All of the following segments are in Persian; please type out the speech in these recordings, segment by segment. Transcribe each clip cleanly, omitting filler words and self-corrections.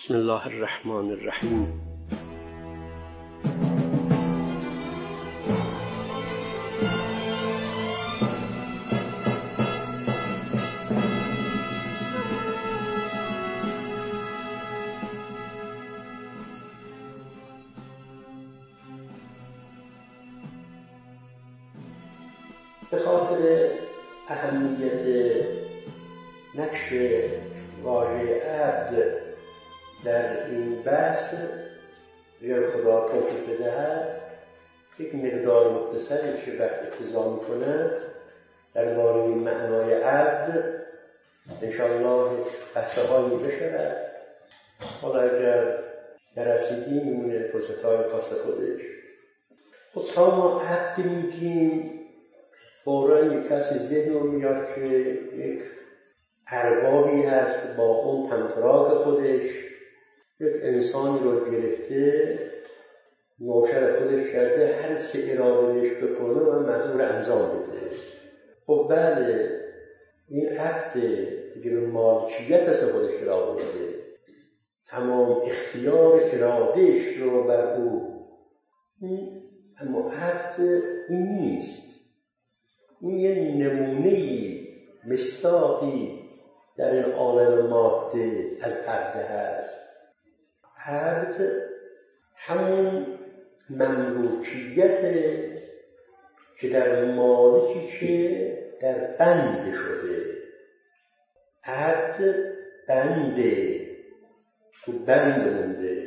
بسم الله الرحمن الرحیم. به خاطر اهمیت نقش واژه عبد در این بحث، اگر خدا توفیق بدهد یک مقدار مختصری که وقت اقتضا می‌کند درباره معنای عبد انشاءالله بحث‌هایی بشود. حالا اگر درسیدیم میمونه فرصت‌های خاص خودش. خب تا ما عبد میگیم فوراً یک کسی ذهن رو میاد که یک اربابی هست با اون تمطراق خودش، یک انسانی رو گرفته نوکر خودش کرده، هر چه اراده بهش بکنه و مجبور انجام بده. خب بله، این عبد دیگه به مالکیت از خودش را آورده، تمام اختیار ارادهش رو بر او. اما عبد این نیست. این یه نمونه‌ای، مصداقی در این عالم ماده از عبد هست. عبد همون مملوکیت که در مالکی که در بند شده. عبد بنده، تو بند مونده،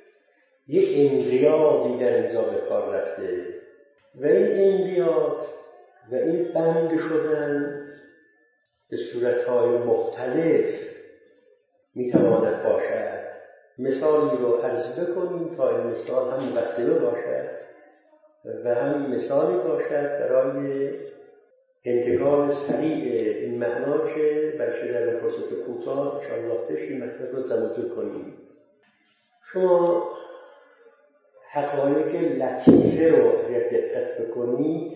یه انقیادی در اینجا به کار رفته و این انقیاد و این بند شدن به صورتهای مختلف میتواند باشد. مثالی رو عرض بکنیم تا این مثال هم مقدمه باشد و هم مثالی باشد برای انتقال سریع این معنا که برشه در این فرصت کوتاه انشاءالله بشیم مطلب رو جمع کنیم. شما حقایق لطیفه رو اگر دقت بکنید،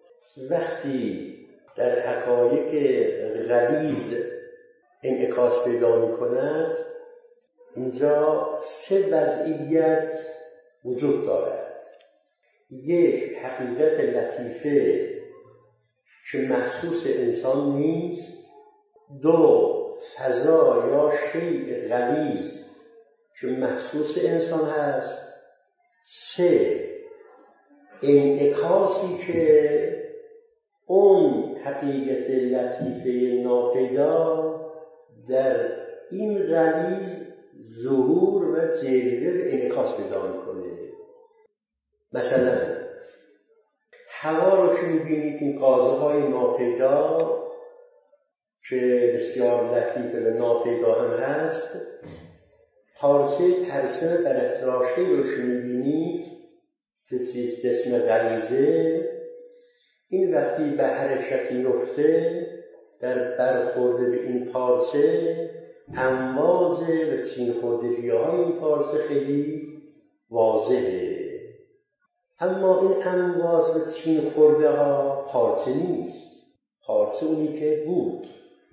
وقتی در حقایق غلیظ انعکاس پیدا می کند، اینجا سه وضعیت وجود دارد. یک، حقیقت لطیفه که مخصوص انسان نیست. دو، فضا یا شیء غلیظ که مخصوص انسان هست. سه، انعکاسی که اون حقیقت لطیفه ناپیدا در این غلیظ ظهور و جلوه به انعکاس پیدا میکنه. مثلا هوا رو که میبینید، این غازهای ناپیدا که بسیار لطیف و ناپیدا هم هست، پارچه ترسم برافراشته رو که میبینید که جسم غلیظه، این وقتی به حرکت میفته در برخورد به این پارچه، امواج و چین خوردگی‌های این پارچه خیلی واضحه. اما این امواج و چین خورده ها پارچه نیست. پارچه اونی که بود.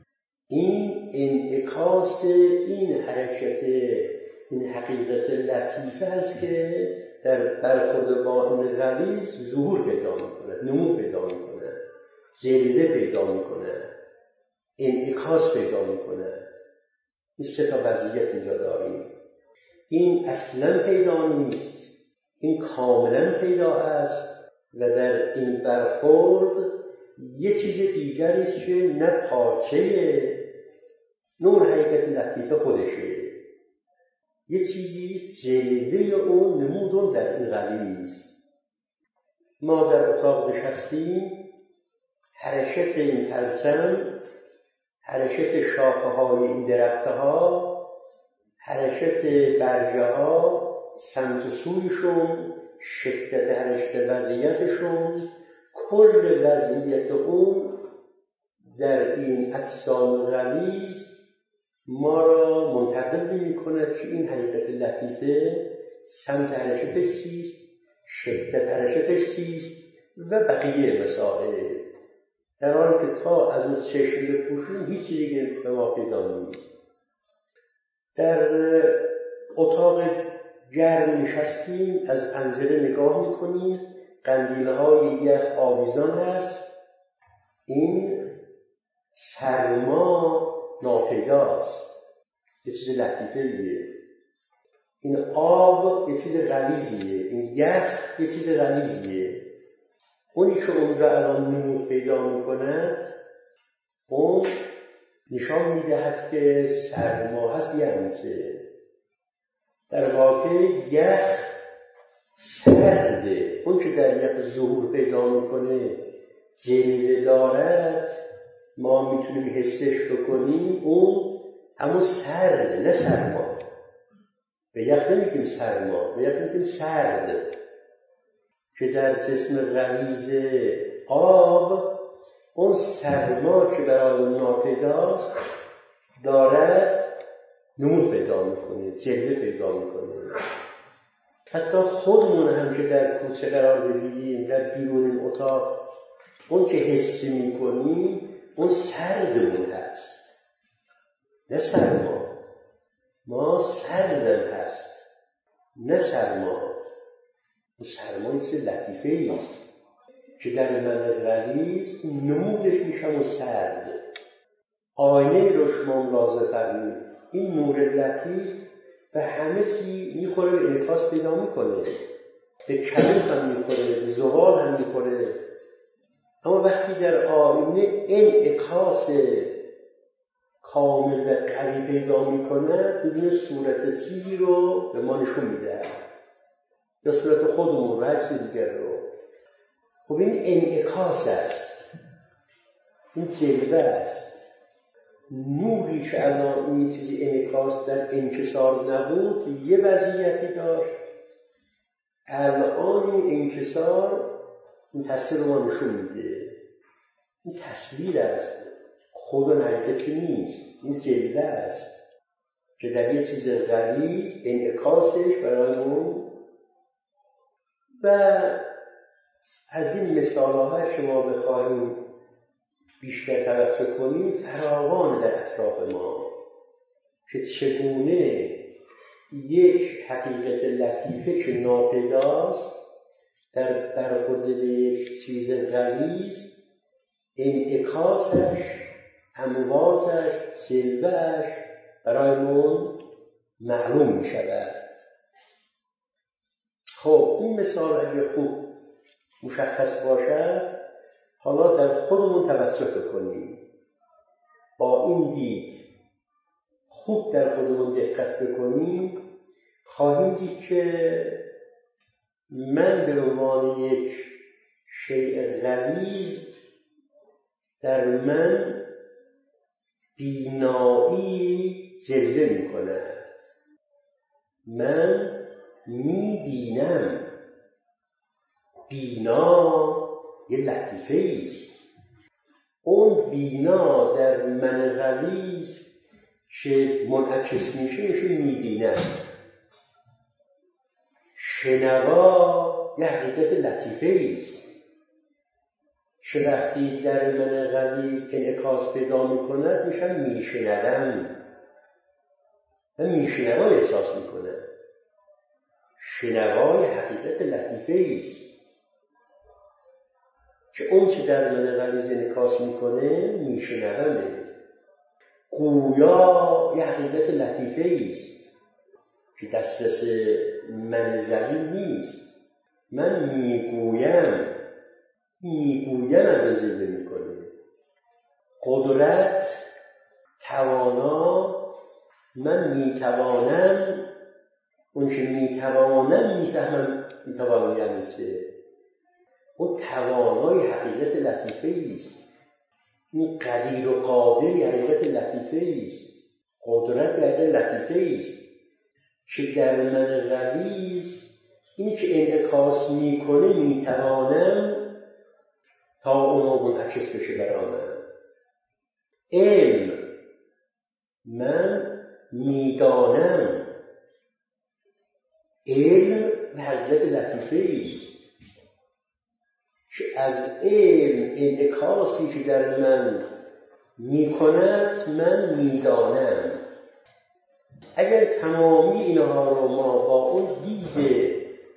این انعکاس این حرکت، این حقیقت لطیفه هست که در برخورد با این غلیظ ظهور پیدا میکنه، نمود پیدا میکنه، جلوه پیدا میکنه، انعکاس پیدا میکنه. این سه تا وضعیت اینجا داریم. این اصلا پیدا نیست، این کاملا پیدا است و در این برخورد یه چیز دیگری است که نه پارچه، نه اون حقیقت لطیفه خودشه، یه چیزیست جلوه اون، نمود اون در این غلیظ. ما در اتاق نشستیم، حرکت این پرچم، حرکت شاخه های این درخته ها، حرکت برگه ها، سمت و سویشون، شدت حرکت وضعیتشون، کل وضعیت اون در این اجسام غلیظ ما را منتقل می‌کند که این حقیقت لطیفه سمت حرکتش چیست، شدت حرکتش چیست و بقیه مسائل، در حالی که تا از اون چشم بپوشیم هیچ دیگه به ما پیدا نیست. در اتاق گرم نشستیم، از پنجره نگاه میکنیم، قندیل‌های یخ آویزان هست، این سرما ناپیداست، یه چیز لطیفه‌ایه. این آب یه چیز غلیظیه، این یخ یه چیز غلیظیه. اونی که اون را الان نمود پیدا میکند، اون نشان میدهد که سرما هست. یعنی چه؟ در واقع یخ سرده. اون که در یخ ظهور پیدا میکنه، جلوه دارد، ما میتونیم حسش بکنیم، اون همون سرده، نه سرما. به یخ نمیگیم سرما، به یخ میگیم سرد. که در جسم غلیظ آب اون سرما که برای اون ناپیداست دارد نمود پیدا میکنه، جلوه پیدا میکنه. حتی خودمون هم که در کوچه قرار بگیریم، در بیرون اتاق، اون که حسی میکنیم اون سردمون هست، نه سرما. ما سردم هست، نه سرما. اون سرما یه چیز لطیفه است که در من غلیظ نمودش میشم و سرد. آینه رو شما ملاحظه فرمایید، این نور لطیف به همه چی میخوره، به انعکاس پیدا میکنه، به کبوت هم میخوره، به زغال هم میخوره. اما وقتی در آینه انعکاس کامل و قوی پیدا میکنه، ببینه صورت چیزی رو به ما نشون میده، یا صورت خودمون و هر چیز دیگر رو. خب این انعکاس است، این جلوه است. نوری که الان این یه چیزی انعکاس در انکسار نبود، یه وضعیتی داشت. الان این انکسار این تصویر رو ما نشون میده. این تصویر است، خود حقیقتی نیست. این جلوه است که در یه چیز غلیظ انعکاسش برای اون. و از این مثال‌ها شما بخواهیم بیشتر توسط کنیم، فراوان در اطراف ما که چگونه یک حقیقت لطیفه که ناپیداست در برخورد به یک چیز غلیظ، انعکاسش، امواجش، جلوه‌اش برایمون معلوم می شود. خب این مثال اگه خوب مشخص باشد، حالا در خودمون توجه بکنیم. با این دید خوب در خودمون دقت بکنیم، خواهیم دید که من به عنوان یک شیء غلیظ در من بینایی جلوه می کند. من می بینم. بینا یه لطیفه است. اون بینا در من غلیظ که منعکس میشه می بینم. شنوا یه حقیقت لطیفه است که وقتی در من غلیظ انعکاس پیدا میکند میشم میشنوم. من میشنوم احساس میکنم. شنوا یه حقیقت لطیفه است که اون که در من غلیظ انعکاس میکنه میشنومه. گویا یه حقیقت لطیفه است که دسترس من ذلیل نیست. من میگویم از این جلوه میکنه. قدرت، توانا، من میتوانم. اون که میتوانم میفهمم میتوانم یعنی چه. اون توانای حقیقت لطیفه است. این قدیر و قادر حقیقت لطیفه است. قدرت حقیقت لطیفه است که در من غلیظ اینی که انعکاس میکنه میتوانم تا اونو منعکس بشه برای من. علم، من میدانم. علم حقیقت لطیفه است که از علم انعکاسی که در من میکند من میدانم. اگر تمامی اینها رو ما با اون دید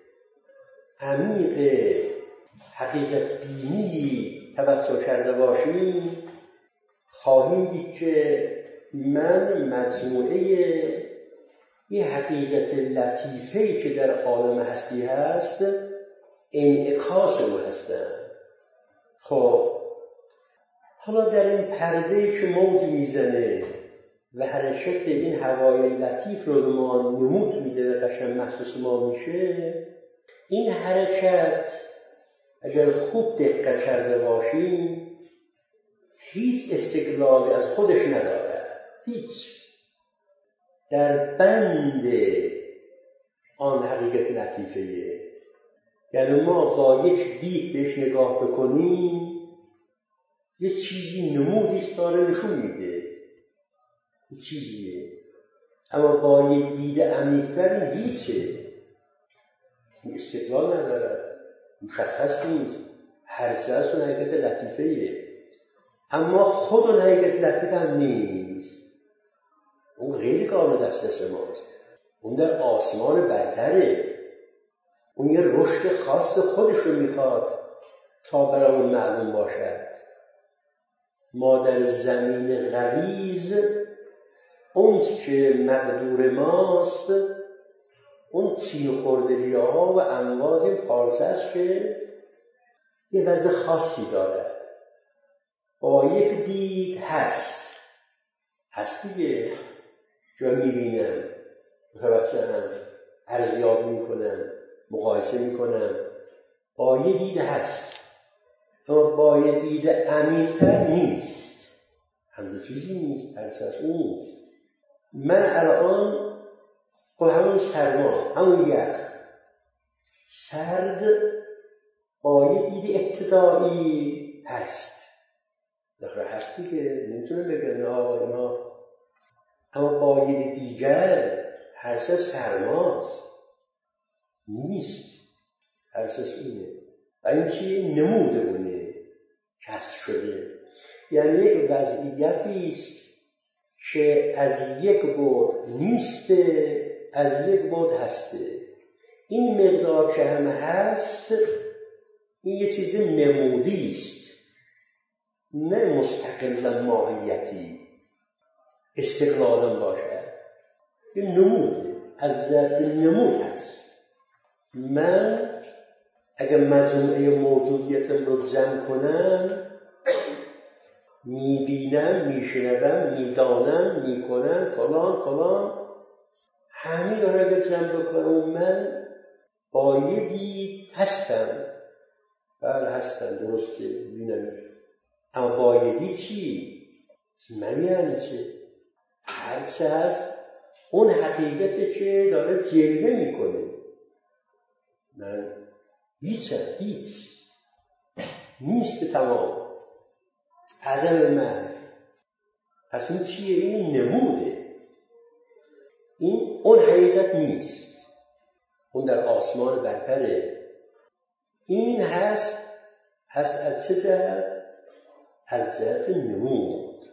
عمیق حقیقت بینی توسط کرده باشیم، خواهیم دید که من مجموعه یه حقیقت لطیفه‌ای که در عالم هستی هست انعکاس او هستم. خب حالا در این پرده‌ای که موج میزنه و حرکت این هوای لطیف رو به ما نمود میده و قشنگ محسوس ما میشه، این حرکت اگر خوب دقت کرده باشیم هیچ استقلالی از خودش نداره، هیچ، در بند آن حقیقت لطیفه. یعنی ما با یک دید بهش نگاه بکنیم یه چیزی نمودیست داره نشون میده، یه چیزیه، اما با یک دید عمیق‌تر این هیچه، این استقلال نداره، مشخص نیست، هرچه از اون حقیقت لطیفه‌ایه، اما خود اون حقیقت لطیفه هم نیست، اون غیر قابل دسترس ماست، اون در آسمان برتره، اون یه رشد خاص خودش رو میخواد تا برامون معلوم باشد. ما در زمین غلیظ اون که مقدور ماست، اون تین خوردگی ها و امواج این پارچه است که یه وضع خاصی دارد، با یک دید هست دیگه، جا میبینم، متوجهم، ارزیابی میکنم، مقایسه میکنم، با یه دید هست، اما با یه دید عمیق‌تر نیست، همچون چیزی نیست، هرچه اون نیست. من الان خب همون سرما، همون یخ، سرد با یه دید ابتدایی هست، داخل هستی که نمیتونه بگن آقا اینا، اما با یه دید دیگر هرچه سرماست، نیست، هرچه اینه و این چیه؟ نمود اونه، کسر شده، یعنی یک وضعیتی است که از یک بعد نیسته، از یک بعد هسته. این مقدار که هم هست این یه چیز نمودی است، نه مستقل ماهیتی استقلالا باشد، این نموده، از ذات نمود هست. من اگر مجموعه موجودیتم رو جمع کنم، میبینم، میشنوم، میدانم، میکنم، فلان، همین رو اگر جمع بکنم من با یه دید هستم، بله هستم، درسته، میبینم، اما با یه دید چی؟ من یعنی چه؟ هرچه هست اون حقیقته که داره جلوه میکنه، من هیچ نیست، تمام عدم محض. پس این چیه؟ این نموده، این اون حقیقت نیست، اون در آسمان برتره. این هست از چه جهت؟ از جهت نمود.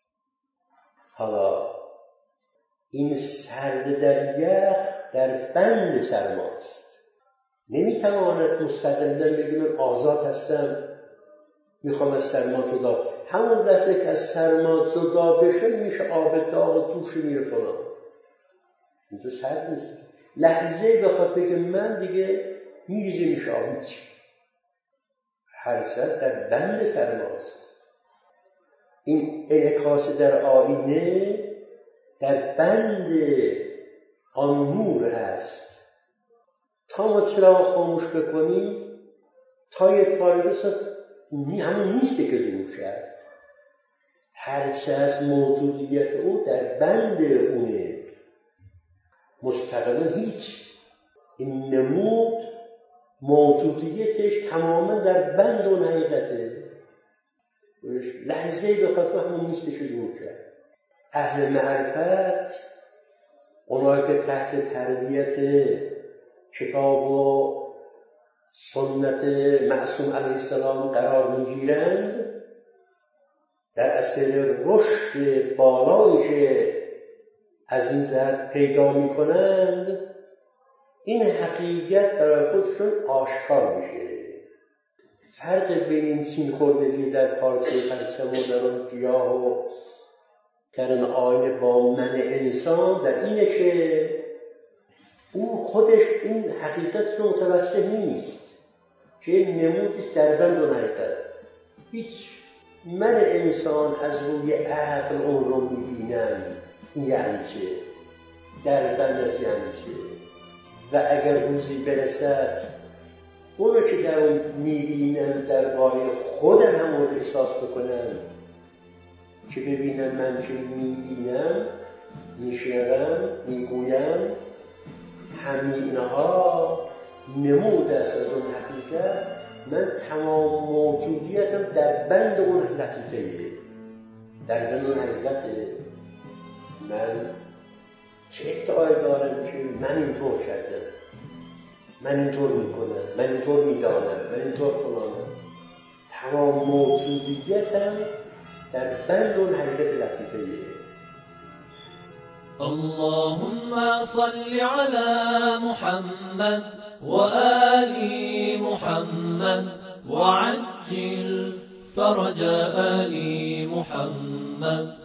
حالا این سرد در یخ در بند سرماست، نمیتواند مستقلا بگه من آزاد هستم میخوام از سرما جدا، همون لحظه که از سرما جدا بشه میشه آب داغ جوش میره فلان، اینجا سرد نیست، لحظه بخواد بگه من دیگه میریزه میشه آب، هیچ، هرچه هست در بند سرماست. این انعکاس در آینه در بند آن نور هست، تا ما چراغ خاموش بکنیم تا یه تاریخ ساعت همون نیسته که ظهور کرد، هرچه از موجودیت او در بند اونه، مستقلا هیچ. این نمود موجودیتش تماما در بند اون حقیقته، لحظه‌ای بخواد و همون نیسته که ظهور کرد. اهل معرفت، اونایی که تحت تربیت کتاب و سنت معصوم علیه السلام قرار میگیرند، در اثر رشد بالایی که از این جهت پیدا میکنند، این حقیقت برای خودشون آشکار میشه. فرق بین این سین خوردگی در پارچه پرچم و در اون گیاه و در اون آینه با من انسان در اینه که او خودش این حقیقت رو متوجه نیست که این نمودیست در بند و حقیقت. هیچ من انسان از روی عقل اون رو میبینم، این یعنی چه؟ در بند از یعنی چه؟ و اگر روزی برسد اونو که در اون میبینم درباره خودم همون رو احساس بکنم که ببینم من که میبینم، میشنوم، میگویم، همین اینها نمود است از اون حقیقت. من تمام موجودیتم در بند اون لطیفه، در بند اون حقیقته. من چه ادعای دارم که من اینطور کردم، من اینطور میکنم، من اینطور میدانم، من اینطور فلانم. تمام موجودیتم در بند اون حقیقت لطیفه. اللهم صل على محمد وآل محمد وعجل فرج آل محمد